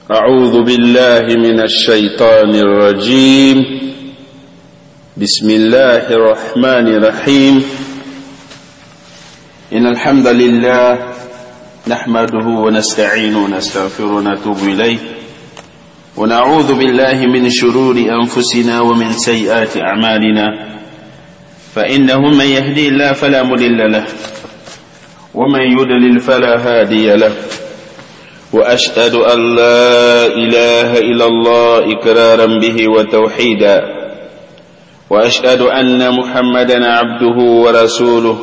أعوذ بالله من الشيطان الرجيم. بسم الله الرحمن الرحيم. إن الحمد لله نحمده ونستعينه ونستغفره ونتوب إليه ونعوذ بالله من شرور أنفسنا ومن سيئات أعمالنا، فإنه من يهدي الله فلا مضل له ومن يضلل فلا هادي له، وأشهد أن لا إله إلا الله إقرارا به وتوحيدا، وأشهد أن محمدا عبده ورسوله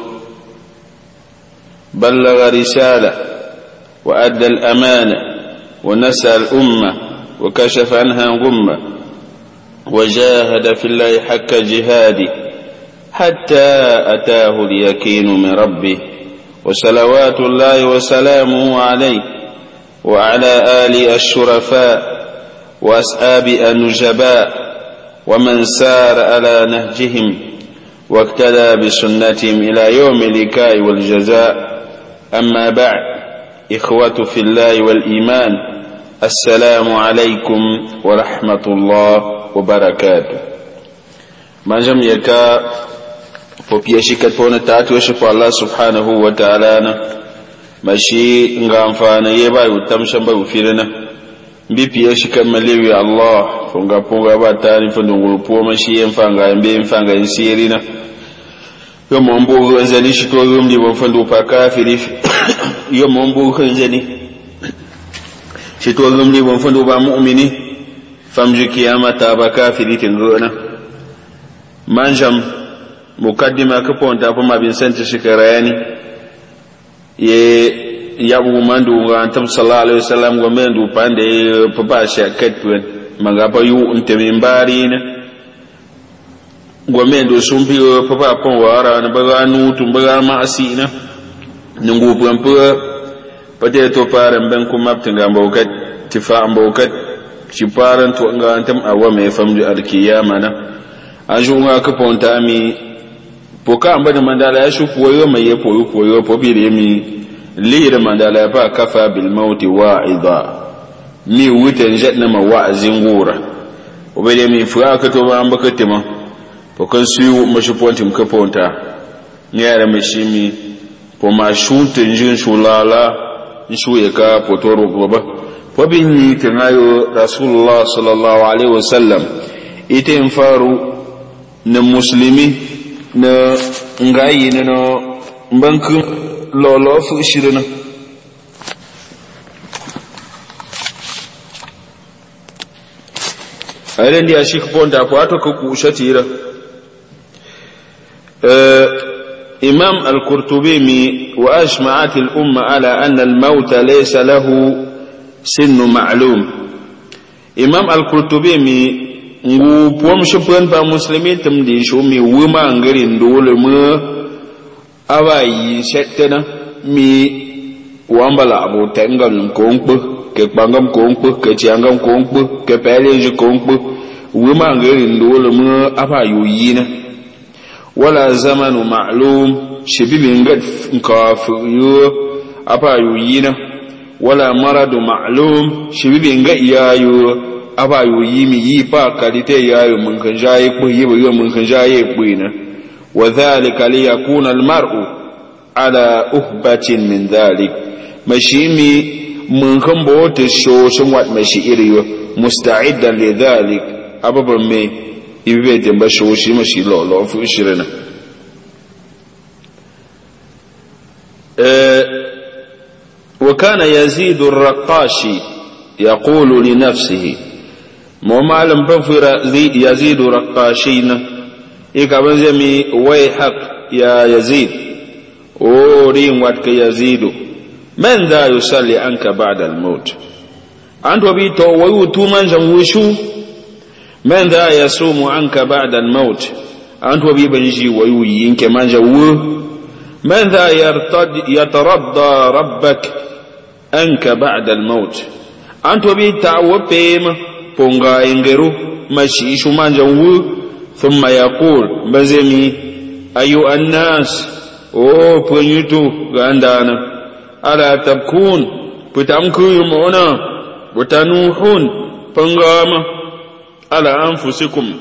بلغ رسالة وأدى الأمانة ونسى الأمة وكشف عنها غمة، وجاهد في الله حق جهاده حتى أتاه اليقين من ربه، وصلوات الله وسلامه عليه وعلى آله الشرفاء وأصحاب النجباء ومن سار على نهجهم واقتدى بسنتهم إلى يوم اللقاء والجزاء. أما بعد، إخوة في الله والإيمان، السلام عليكم ورحمة الله وبركاته. ما جم يكا فبيشكت فون تاتي وشف الله سبحانه وتعالى mashi nga amfana yeba utamsha mba ufirana mbipi yashika malewi Allah funga punga batani fundo ngulupo mashi yemfanga mfanga insirina yo mombo nzani shito yomdi bofundo pakafiri yo mombo nzani shito yomdi bofundo ba mu'mini famji kiyama tabakafiri tingona manjam mukaddima kaponta hapo mabin sente shikarayani ye yabu mandu ga antam sallallahu alaihi wasallam go mendu pande papa shakat wen magaba yu untemi mbari ne go mendu sumpi papa pon wara na baga nu tumbaga ma asina nungu pampu pate to param ben ko maptinga mbokat tifa mbokat ciparan to ga antam awa me famju alkiyama na ajunga ka ponta mi poka ambada mandala ya shufu wayo mai ya poyo pobire mi lihira mandala ya fa kafa bil mauti wa'idha mi wutan jadna ma wa'azin gura obede mi fuka ka to ba ambaka tema pokan suyu mashi pontim ka ponta nyara mashimi po ma shuntin jin shulala shu ya ka potoro goba pobin ni tanayo rasulullah sallallahu alaihi wasallam ite faru na muslimi na ngayi na no banku lolo fu shirina ayren dia shik ponda ko ato ko kushatira imam al-qurtubi mi wa ajma'at al-umma ala anna al-maut laysa lahu sinn ma'lum. Imam al-qurtubi mi ngu pom shupun pa muslimin tum di shumi wuma ngarin dole mu awayi shetena mi wambala abu tangal kongpu ke bangam kongpu ke chiangam kongpu ke peleji kongpu wuma ngarin dole mu awayu yina wala zamanu ma'lum shibibin gad kafu yo awayu yina wala maradu ma'lum shibibin gad yayo abayo yimi yi pa kalite yayo mun kan jaye ko yibo yo mun kan jaye ko ina wa dhalika li yakuna al mar'u ala uhbatin min dhalik mashimi mun kan bote shoshin wat mashi iriyo musta'idan li dhalik ababan me ibe de ba shoshi mashi lo fu shirina wa kana yazid ar-raqashi yaqulu li nafsihi mo malam bafira yazid raqashina ikaban zami wayhaq ya yazid o rin wat ka yazidu man da yusalli anka ba'da al-maut anto bi to wayutu man jamwushu man da yasumu anka ba'da al-maut anto bi banji wayu yinke man jawu man da yataradda rabbak anka ba'da al-maut anto bi ta'wapema ponga ingeru mashi shumanja wu thumma yaqul bazemi ayu annas o ponyutu gandana ala tabkun putamku yumona وتنوحون فنغام على أنفسكم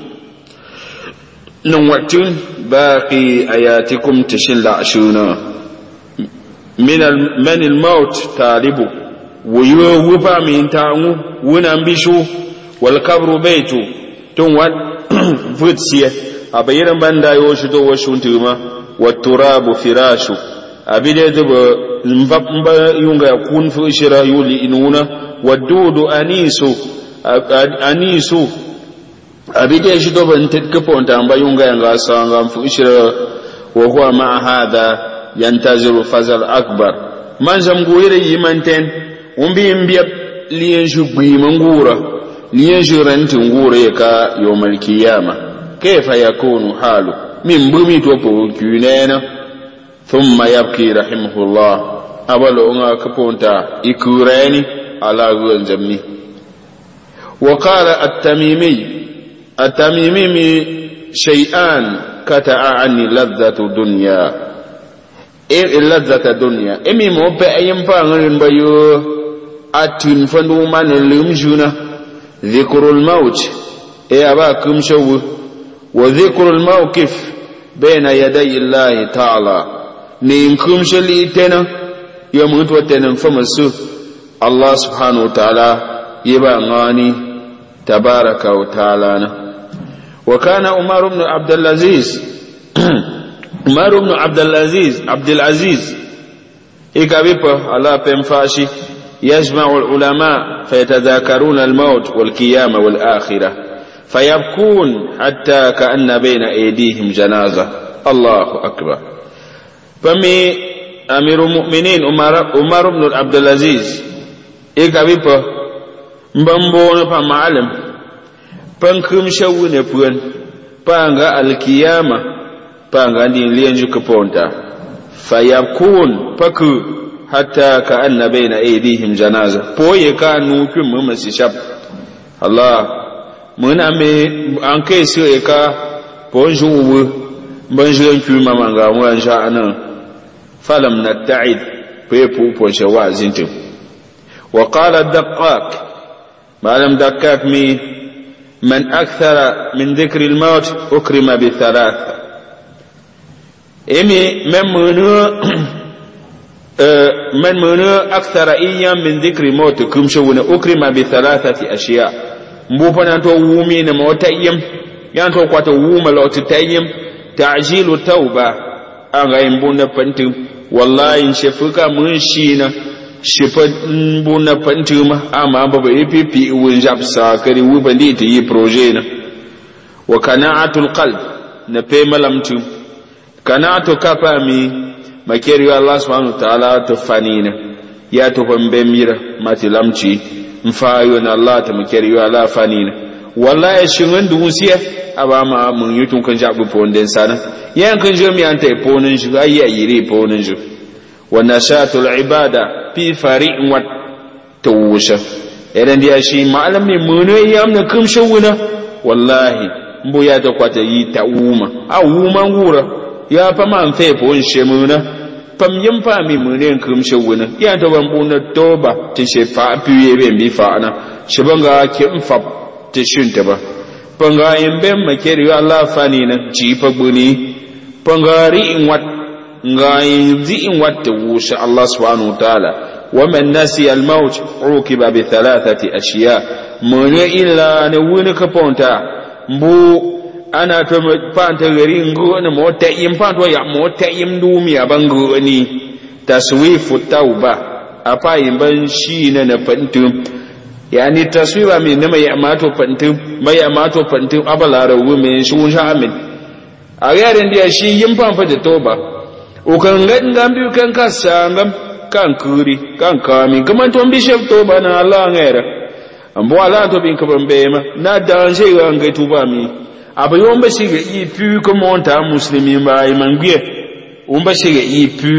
نواتون باقي آياتكم تشن لعشونا من الموت طالبو ويوفا من تاعو ونامبشو والقبر بيتو تنوات فتسيه أبيرن باندا يوشتو وشونتما والتراب فراشو أبيدي دبا مبا يونغا يكون في إشرا يولي إنونا والدود أنيسو أبيدي يشتو بانتكبون تنبا يونغا ينغاسا في إشرا وهو مع هذا ينتظر فزل أكبر من زمغوير يمنتين ومبي مبيب لينشو بيمنغورا لينشو رنتنغورا يكا يوم القيامة كيف يكون حاله من بمي توبو كينينا ثم يبكي رحمه الله أولو أنها كبونتا إكوراني على غنزمني وقال التميمي شيئان كتع عني لذة الدنيا لذة الدنيا إمي موبا ينفعن بيو أتن فنومان اللمجونة ذكر الموت أبا كمشو وذكر الموقف بين يدي الله تعالى نينكم شليتنا يموت وتنم فمسو الله سبحانه وتعالى يبغاني تبارك وتعالى. وكان عمر بن عبد العزيز إكابيبا على بنفاشي يجمع العلماء فيتذاكرون الموت والقيامة والآخرة فيبكون حتى كأن بين أيديهم جنازة. الله أكبر. فمي أمير المؤمنين عمر بن عبد العزيز إكابيبا مبامبون فمعلم فانكم شوين بوين فانغا القيامة فانغا دين لينجو كبونتا فيبكون فكو حتى كأن بين أيديهم جنازة بوي كانوا كم مسيشاب. الله من أمي أنكي سيكا بونجو بونجو كيما مانغا وانشاء أنا فلم نتعد بيبو بونشوا زنتم. وقال الدقاق معلم دقاق من أكثر من ذكر الموت أكرم بثلاث. إمي من منو أكثر أيام من ذكر الموت كمشون أكرم بثلاثة أشياء. مبوفنا تو وومي نموت أيام يانتو قوات ووما لو تتأيام تعجيل التوبة أغاين بونا بنتم والله إن شفوكا منشينا شفن بونا بنتم أما بابا إبي وينجاب ساكري وبنديت يبروجينا. وقناعة القلب نبي ملمتم قناعة كفامي makeri Allah subhanahu wa ta'ala tufanina ya tufambemira matilamci mfayo na Allah ta makeri Allah fanina wallahi shingan dusiya abama mun yutun kan jabu ponden sana yan kan jomi anta ponen shi ayya yire ponen shi wa nashatul ibada fi fari'in wa tawusha idan dia shi malami mun yamna kumshawuna wallahi mbo ya ta kwata yi ta'uma awuma ngura ya fa man fe pon shemuna pam yimfa mi munen kumshe wuna ya to ban buna toba ti she fa piye be mi fa na shibanga kim fa ti shunta ba panga yimbe makeri Allah fani na ji fa buni pangari in wat ngai zi in wat wusha Allah subhanahu wa ta'ala wa man nasi al maut ukiba bi thalathati ashiya mun illa na wuni ka ponta mbu ana to panta gari ngona mota yim panto ya mota yim dumi abango ni taswifu tauba apa yimban shi na fantum yani taswiba min na mai amato fantum mai amato fantum abalara wume shun shamin a yaren dia shi yim fanfa da toba o kan gangan bi kan kasangam kan kuri kan kami kaman to bishop toba na Allah ngera ambo ala to bin kaban bema na dan shi ga ngai tuba mi abayon ba shiga ipu kuma wanta muslimi ba imangwe un ba shiga ipu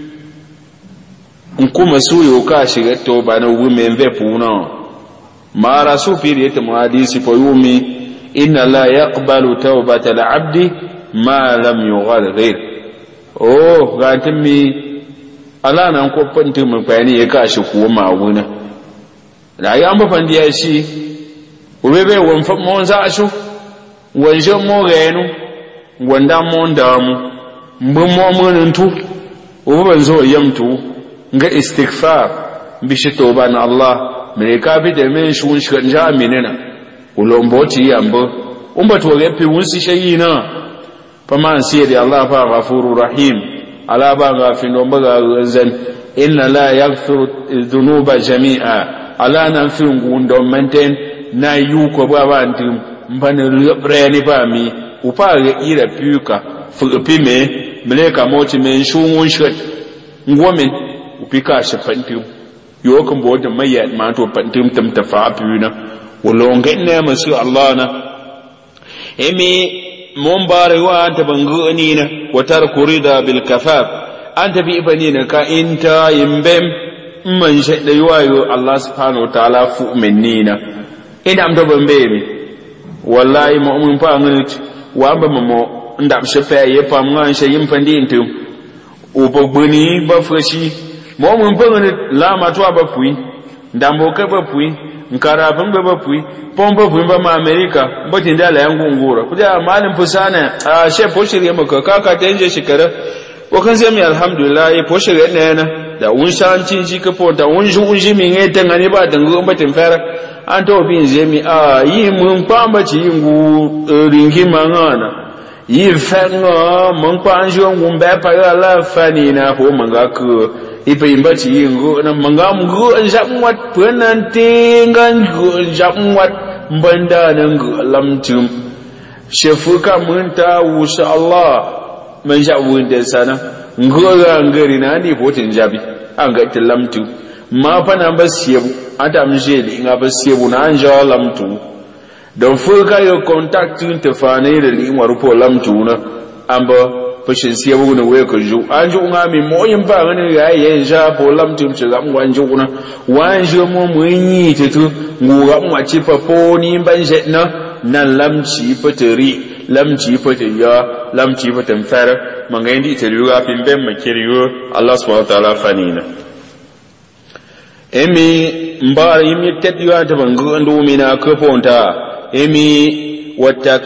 nkuma suyo ka shiga to ba na women ve puna mara su firi ta hadisi fa yumi inna la yaqbalu tawbata al-abdi ma lam yughargir oh gantimi ala nan ko fanti mun bayani ya ka shi kuwa ma wuna la ya mba pandia shi ubebe wonfa monza ashu wanje mo renu wanda mo ndamu mbmo mo ntu uban zo yamtu nga istighfar bishi toba na Allah mereka bi da men shun shanja minena ulomboti yambo umba tuwage pi wunsi shayina faman siri Allah fa ghafurur rahim ala ba gafin ba zan inna la yaghfiru dhunuba jami'a ala nan fi ngundo maintain na yuko ba ntim mbane reni ba mi upage ira puka fupime meleka moti men shungun shat ngomen upika shafantim yokan boda mayya ma to pantim tam tafapuna wolonga ne masu Allah na emi mumbare wa anta bangani na watar kurida bil kafaf anta bi ibanina ka inta yimbem man shaida yayo Allah subhanahu wa ta'ala fu minnina ina amdo bambe mi wallahi mu'min fa ngut wa ba mo ndam shefa ye pam ngan shayim fandi intum ubogbani ba fashi mu'min fa ngut la ma to ba pui ndambo ka ba pui nkara ban ba pui pomba pui ba ma America batin da la yangu ngura kuja malin fusana a she poshiri maka kaka tanje shikara wakan sai mi alhamdulillah poshiri ne na da unshancin shi ka ponta unji min yeta ngani ba dango batin fara an to bin zemi a yi mun pamba ci ngu ringi mangana yi fanga mun panjo ngumbe pa la fani na ho manga ku ipe imba ci ngu na manga ngu njamwat punan tingan ngu njamwat mbanda ngu lamtum shefuka munta wusha Allah man jawun da sana ngora ngari na ni botin jabi an ga tilamtu ma fa na basiyebu ata mjeli nga basiyebu na anja lamtu don fuka yo contact te fane da li warupo lamtu na amba fashin siyebu na we ko ju anju nga mi moyin ba ngani ya yenja po lamtu mchiga mwanju na wanju mo munyi tetu nguga mwachi pa po ni banje na lamci patari lamci pataya lamci patan fara mangaindi teriwa pimbe makiriyo Allah subhanahu wa ta'ala fanina emi mbari imi tetiwa tabangu ndo mina kuponta emi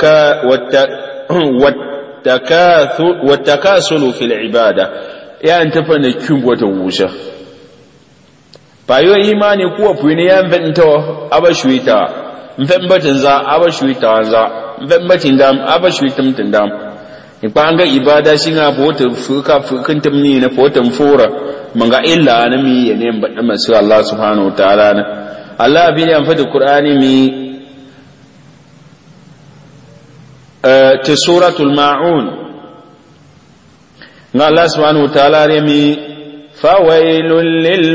watakasulu fil ibada ya antafana kyumbo ta wusha bayo imani kuwa puine ya mvento abashwita mvembatin za abashwita za mvembatin dam abashwitam tindam ipanga ibada shinga bota fukan tamni na fotan fora manga illa na mi ne mbada masu Allah subhanahu wa ta'ala na Allah bi ne fada Qur'ani mi ta suratul maun nga Allah subhanahu wa ta'ala ne mi fawailul lil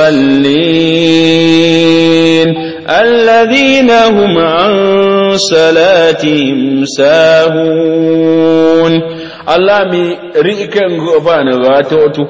musallin alladhina hum an salatihim sahun Allah mi riken gobana gatotu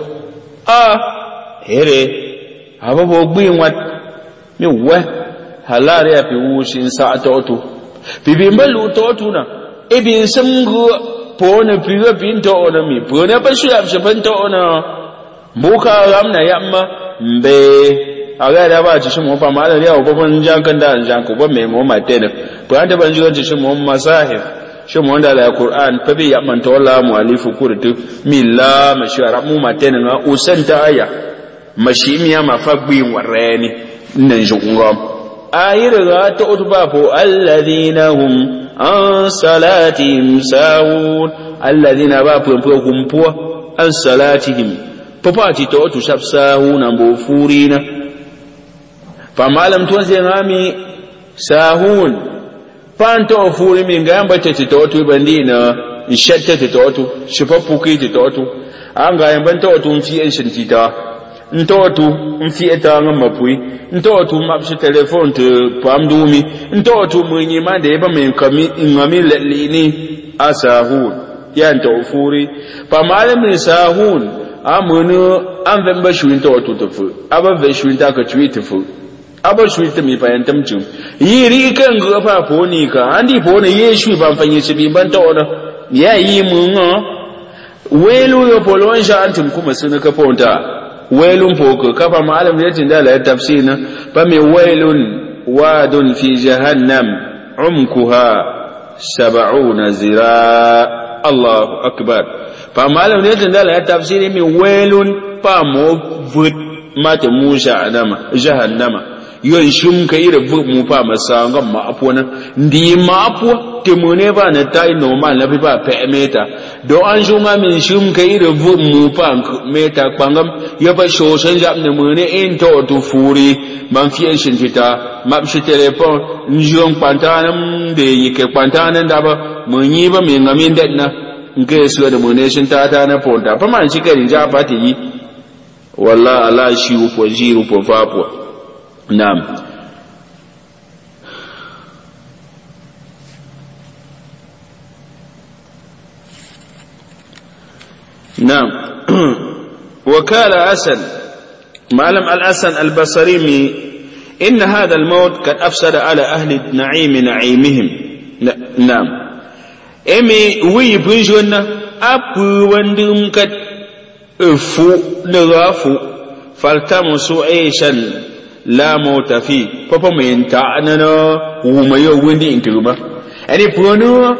here ababo gbin wat mi wa halare ya fi wushin sa'atotu bibimbalu totu na ibin samgu pona piwa pinto ona mi pona pashu ya shapanto ona buka ramna yamma mbe aga da ba ci shi mu fa mallan ya ko ban jankan da janko ba me mu matene ko an da ban jiga ci shi mu masahif shi mu wanda la Qur'an fa bi yamman to wala mualifu kurtu milla mashara mu matene na usanta aya mashimiya mafagbi warani nan jungom ayira ta utba po alladhina hum an salatihim sahun alladhina ba po kumpuwa an salatihim popati to otu sahuna mbo furina famalam tuanze ngami sahun panto furi mingamba tete to otu bandina shatta to otu shifapuki to otu anga yambanta otu mfi en shintita ntotu mfi etanga mapui ntotu mapshi telefon te pamdumi ntotu mwenye mande eba menkami ngami lelini asahun ya ntofuri pamalam sahun amunu anvemba shuinto otutufu aba veshuinta ka chuitufu aba shuita mi payantam chu yiri kan gofa ponika andi pone yeshu ban fanye chibi banta ona ya yi munga welu yo polonsha antum kuma sunaka ponta welun poko kafa malam yatin da la tafsirina فمن ويل واد في جهنم عمقها 70 ذراع الله أكبر فما لم يجد لها تفسير من ويل فموفد ما تموشى جهنم ينشم كير فم فمسانغ ما أبونا دي ما أبو تمونيبا نتاي نوما لبيبا بأميتا دو أنشوما من شم كير فم فميتا قانغم يبا شوشن جاب نموني انتو تفوري man fiye shin fita map shi telefon njiyon kwantanan da yake kwantanan da ba mun yi ba mai ngamin dadna nke su da mun shin tata na ponta fa man shi kai ja fati yi wallahi ala shi upo jiru po fapo nam nam wakala asal معلم الأسن البصري إن هذا الموت قد أفسد على أهل النعيم نعيمهم نعم إمي ويبنجونا أبو وندم قد أفو نغافو فالتمسوا عيشا لا موت فيه فبا من تعننا وما يوندي انتلوما يعني برونو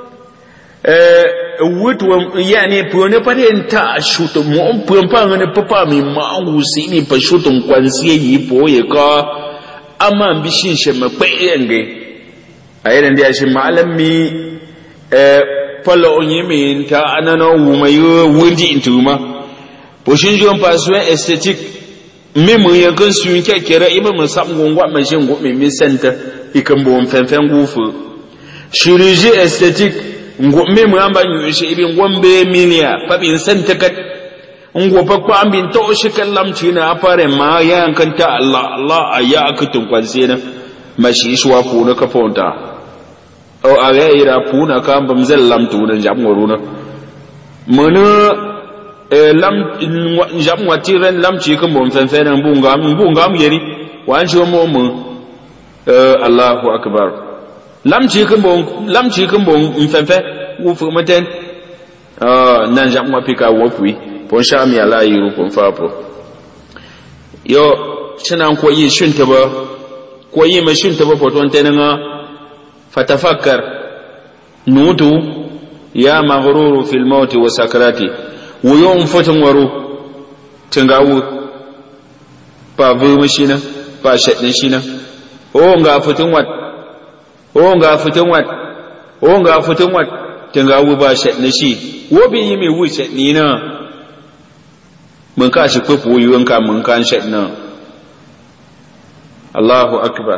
yani pone pare nta shuto mo pampa ne papa mi ma usi ni pa shuto kwansie yi po ye ka ama ambishin she ma pe yenge ayere ndi ashi malami polo onye mi nta anano wumayo wundi intuma po shinjo paso esthétique memo ye kan su kekere ibe musam gongwa ma shingo mi senta ikambo mfenfen gufu chirurgie esthétique ngome mwamba nyushi ibi ngombe milia pabi sentakat ngopa kwa ambi to shikallam tina apare ma ya kanta Allah aya akutun kwansena mashi shwa puna kaponta o aya ira puna kamba mzellam tuna jamngoruna mana lam jamwatiren lam chi kambo mfenfena mbungam yeri wanchi mo Allahu akbar lamchi kumbo mfemfe wufu maten nan jamwa pika wopui pon shami ala yiru pon fapo yo cinan ko yi shinta ba ko yi ma shinta ba poton tenanga fatafakkar nutu ya maghruru fil maut wa sakrati wo yom fotun waro tingawu pa vumashina pa shedin shina o nga fotun wat o nga fitin wat tinga wuba shatna shi wo bi yi mai wuce ni na mun ka shi fufu yuwan ka mun kan shatna Allahu akbar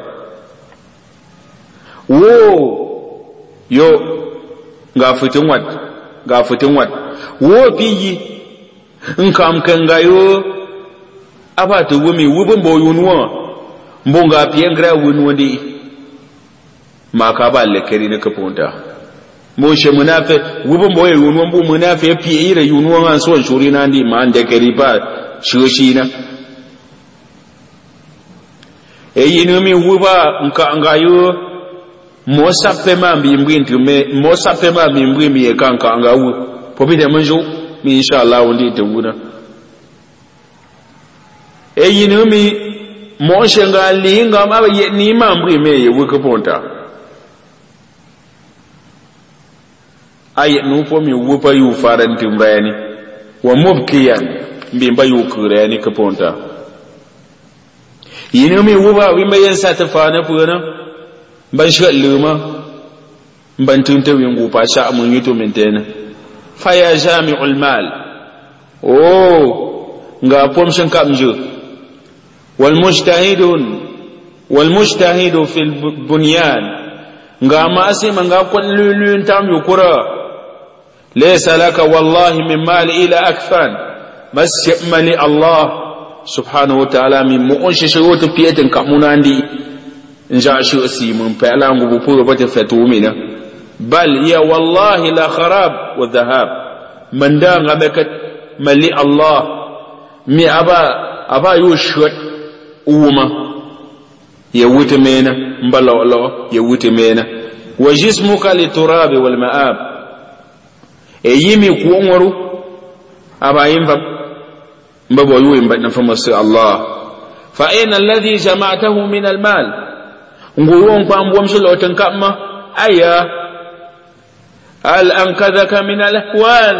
wo yo ga fitin wat wo bi yi in kam kan gayo abata wo mi wubin boyunwa mbonga piengra wunwa di maka ba lekari na kaponta mo she munafe wubun boye yunwan bu munafe fi ira yunwan an so shuri na ndi ma ande kari ba shoshi na yinu mi wuba nka ngayo mo sape ma mbimbi ntume mo sape ma mbimbi mi kanka ngawu pobi de manjo mi inshallah ndi tunguna yinu mi mo shenga linga ma ni ma mbri me ye wukaponta ay nupo mi wupa yu faranti mrayani wa mubkiyan mbimba yu kurayani kaponta yinu mi wuba wimba yen satafana puna ban shalluma ban tunta wingu pa sha mun yito mentena fa ya jami'ul mal nga pomshan kamju wal mujtahidu fil bunyan nga ma sai manga kullun tam yukura laysa laka wallahi min mal ila akfan masmali Allah subhanahu wa ta'ala min mu'unshi shawtu piyetin kamunandi nja shi asimun fa ala ngubu puro bata fatumina bal ya wallahi la kharab wa dhahab man da ngabekat mali Allah mi aba yushwat uma ya wuta mena mbalaw ya wuta mena wa jismuka liturabi wal ma'ab yimi kuonwaru aba yimba mbabo yuwe mbadna fama sai Allah فأين الذي جمعته من المال نقولون قام بومشل وتنكما أيا هل أنقذك من الأحوال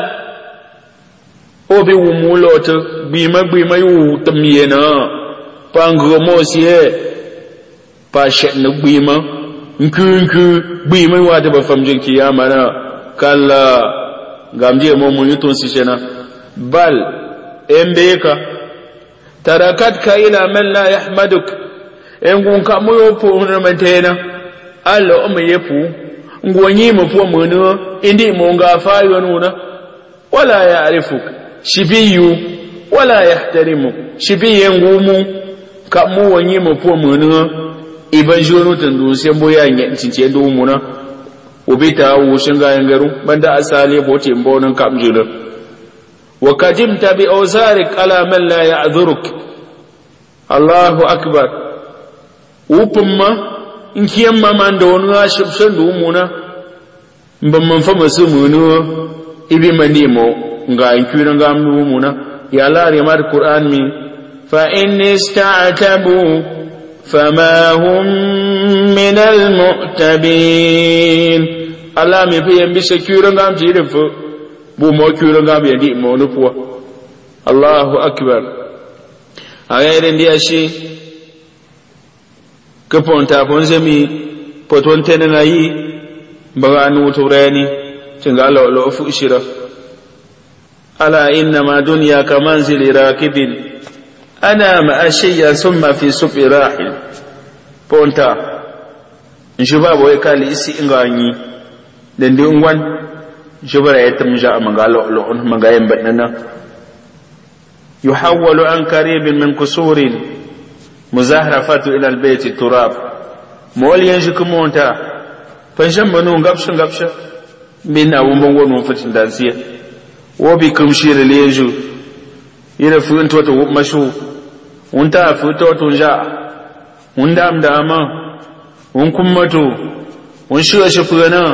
وبومولوت بما يوتمينا بانغموسيه باشن بما نكونكو بما وادب فمجن كيامنا كلا غامدي مومون يتون سيشنا بل إمبيكا تركتك إلى من لا يحمدك إنكم كمو يوفو ونمتين ألا أم يفو نغنيم فو منو إندي مونغا فايونونا ولا يعرفك شبيو ولا يحترمك شبي ينغومو كمو ونيم فو منو إبن جونو تندون سيمبويا نتنتين دومونا وبيتا وشنغا ينغرو بند أسالي بوتي مبونن كمجلو وكجمت بأوزارك على من لا يعذرك الله أكبر وبما إنك يما من دونها شبشن دومونا بمن فمسمونو إبي منيمو نغا إنكونا نغا دومونا يا الله رمار القرآن مي فإن استعتبوا فما هم من المعتبين الله مي في ينبش كورا نغا مجيرفو بومو كورا نغا بيدي مونوبوا الله أكبر أغير دي أشي كفونتا فونزمي بطون تنناي بغانو توراني تنغالو لو فؤشرة ألا إنما دنيا كمنزل راكب أنا ما أشيا ثم في سوق راحل بونتا نشوفا بويكالي إسي إنغاني دندي أنوان نشوفا يتمجا مغالو لون مغايم بننا يحول عن قريب من قصور مزهرفة إلى البيت التراب مول ينجك مونتا فنجمنو غبش من أومون وفتن دانسية وبكم شير لينجو إلى فنتو مشو ونتا فتو تنجا وندام داما ونكمتو ونشو شفنا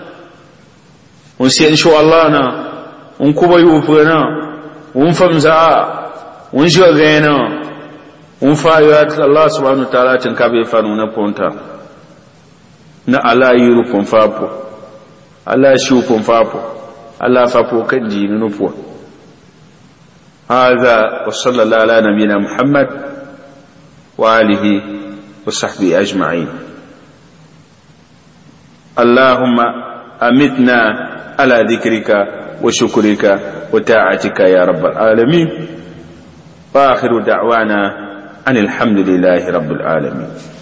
ونسينشو اللهنا ونكوبا يوفنا ونفمزا ونشو غينا ونفايات الله سبحانه وتعالى تنكابي فانونا بونتا na ala yiru pomfapo ala shu pomfapo ala fapo kanji nunupo هذا وصلى الله على نبينا محمد وآله وصحبه أجمعين اللهم أمتنا على ذكرك وشكرك وطاعتك يا رب العالمين وآخر دعوانا أن الحمد لله رب العالمين.